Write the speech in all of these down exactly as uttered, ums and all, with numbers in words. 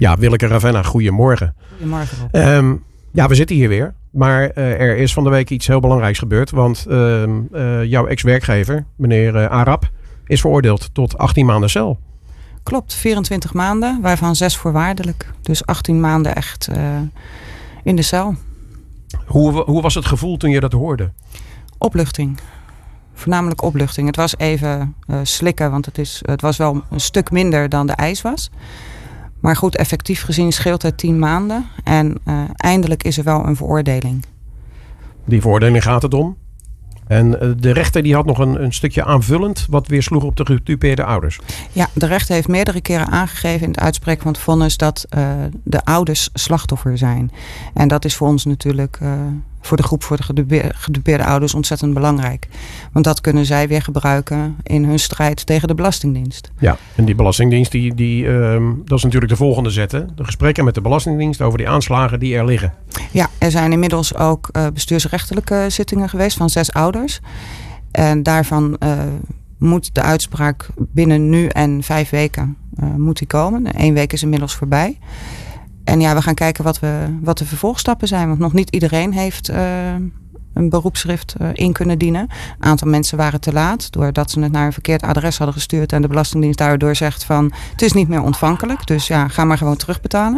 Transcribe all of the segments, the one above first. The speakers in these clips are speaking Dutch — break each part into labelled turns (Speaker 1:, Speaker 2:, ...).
Speaker 1: Ja, Willeke Ravenna, goedemorgen.
Speaker 2: Goedemorgen Rob.
Speaker 1: Um, ja, we zitten hier weer. Maar uh, er is van de week iets heel belangrijks gebeurd. Want uh, uh, jouw ex-werkgever, meneer uh, Arap, is veroordeeld tot achttien maanden cel.
Speaker 2: Klopt, vierentwintig maanden, waarvan zes voorwaardelijk. Dus achttien maanden echt uh, in de cel.
Speaker 1: Hoe, hoe was het gevoel toen je dat hoorde?
Speaker 2: Opluchting. Voornamelijk opluchting. Het was even uh, slikken, want het, is, het was wel een stuk minder dan de eis was. Maar goed, effectief gezien scheelt het tien maanden. En uh, eindelijk is er wel een veroordeling.
Speaker 1: Die veroordeling gaat het om. En uh, de rechter die had nog een, een stukje aanvullend wat weer sloeg op de gedupeerde ouders.
Speaker 2: Ja, de rechter heeft meerdere keren aangegeven in het uitspreken van het vonnis dat uh, de ouders slachtoffer zijn. En dat is voor ons natuurlijk, uh, voor de groep voor de gedupeerde, gedupeerde ouders ontzettend belangrijk. Want dat kunnen zij weer gebruiken in hun strijd tegen de Belastingdienst. Ja,
Speaker 1: en die Belastingdienst, die, die, uh, dat is natuurlijk de volgende zetten. De gesprekken met de Belastingdienst over die aanslagen die er liggen.
Speaker 2: Ja, er zijn inmiddels ook uh, bestuursrechtelijke zittingen geweest van zes ouders. En daarvan uh, moet de uitspraak binnen nu en vijf weken uh, moet die komen. Eén week is inmiddels voorbij. En ja, we gaan kijken wat, we, wat de vervolgstappen zijn. Want nog niet iedereen heeft uh, een beroepsschrift uh, in kunnen dienen. Een aantal mensen waren te laat. Doordat ze het naar een verkeerd adres hadden gestuurd. En de Belastingdienst daardoor zegt van het is niet meer ontvankelijk. Dus ja, ga maar gewoon terugbetalen.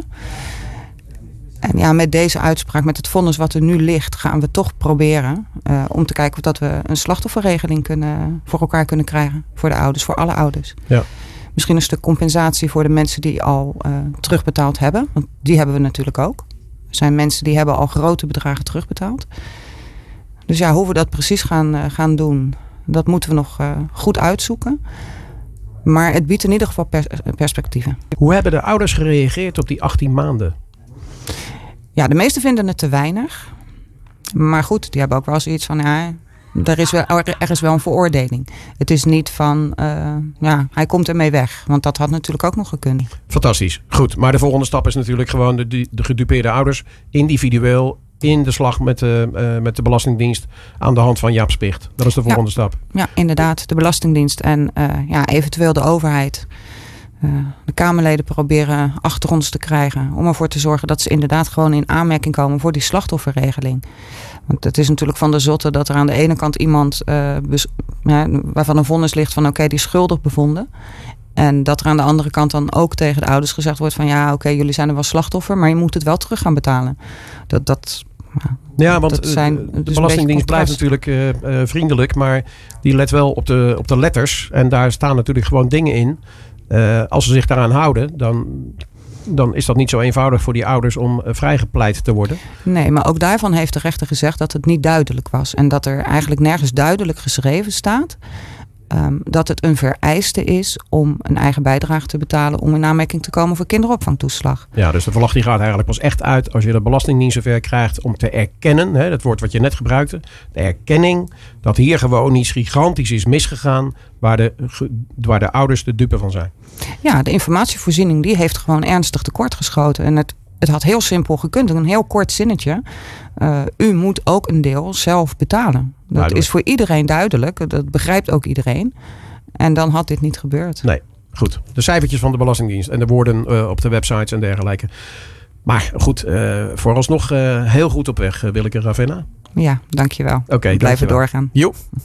Speaker 2: En ja, met deze uitspraak, met het vonnis wat er nu ligt, gaan we toch proberen uh, om te kijken of dat we een slachtofferregeling kunnen, voor elkaar kunnen krijgen. Voor de ouders, voor alle ouders.
Speaker 1: Ja.
Speaker 2: Misschien een stuk compensatie voor de mensen die al uh, terugbetaald hebben. Want die hebben we natuurlijk ook. Er zijn mensen die hebben al grote bedragen terugbetaald. Dus ja, hoe we dat precies gaan, uh, gaan doen, dat moeten we nog uh, goed uitzoeken. Maar het biedt in ieder geval pers- perspectieven.
Speaker 1: Hoe hebben de ouders gereageerd op die achttien maanden?
Speaker 2: Ja, de meesten vinden het te weinig. Maar goed, die hebben ook wel zoiets van, ja, er is wel, er is wel een veroordeling. Het is niet van, uh, ja, hij komt ermee weg. Want dat had natuurlijk ook nog gekund.
Speaker 1: Fantastisch. Goed, maar de volgende stap is natuurlijk gewoon de, de gedupeerde ouders individueel in de slag met de, uh, met de Belastingdienst aan de hand van Jaap Spicht. Dat is de volgende
Speaker 2: ja,
Speaker 1: stap.
Speaker 2: Ja, inderdaad. De Belastingdienst en uh, ja, eventueel de overheid. Uh, de Kamerleden proberen achter ons te krijgen om ervoor te zorgen dat ze inderdaad gewoon in aanmerking komen voor die slachtofferregeling. Want het is natuurlijk van de zotte dat er aan de ene kant iemand uh, bes- ja, waarvan een vonnis ligt van oké, okay, die is schuldig bevonden. En dat er aan de andere kant dan ook tegen de ouders gezegd wordt van ja, oké, okay, jullie zijn er wel slachtoffer, maar je moet het wel terug gaan betalen. Dat, dat,
Speaker 1: ja, ja want dat zijn, de dus Belastingdienst blijft natuurlijk uh, uh, vriendelijk, maar die let wel op de, op de letters. En daar staan natuurlijk gewoon dingen in. Uh, als ze zich daaraan houden, dan, dan is dat niet zo eenvoudig voor die ouders om uh, vrijgepleit te worden.
Speaker 2: Nee, maar ook daarvan heeft de rechter gezegd dat het niet duidelijk was. En dat er eigenlijk nergens duidelijk geschreven staat um, dat het een vereiste is om een eigen bijdrage te betalen om in aanmerking te komen voor kinderopvangtoeslag.
Speaker 1: Ja, dus de verwachting gaat eigenlijk pas echt uit als je de Belastingdienst zover krijgt om te erkennen, hè, dat woord wat je net gebruikte, de erkenning dat hier gewoon iets gigantisch is misgegaan waar de, waar de ouders de dupe van zijn.
Speaker 2: Ja, de informatievoorziening die heeft gewoon ernstig tekortgeschoten. En het, het had heel simpel gekund. Een heel kort zinnetje. Uh, u moet ook een deel zelf betalen. Dat duidelijk. Is voor iedereen duidelijk. Dat begrijpt ook iedereen. En dan had dit niet gebeurd.
Speaker 1: Nee, goed. De cijfertjes van de Belastingdienst en de woorden uh, op de websites en dergelijke. Maar goed, uh, vooralsnog uh, heel goed op weg, uh, Willeke Ravenna.
Speaker 2: Ja, dankjewel.
Speaker 1: Oké,
Speaker 2: blijven doorgaan.
Speaker 1: Jo.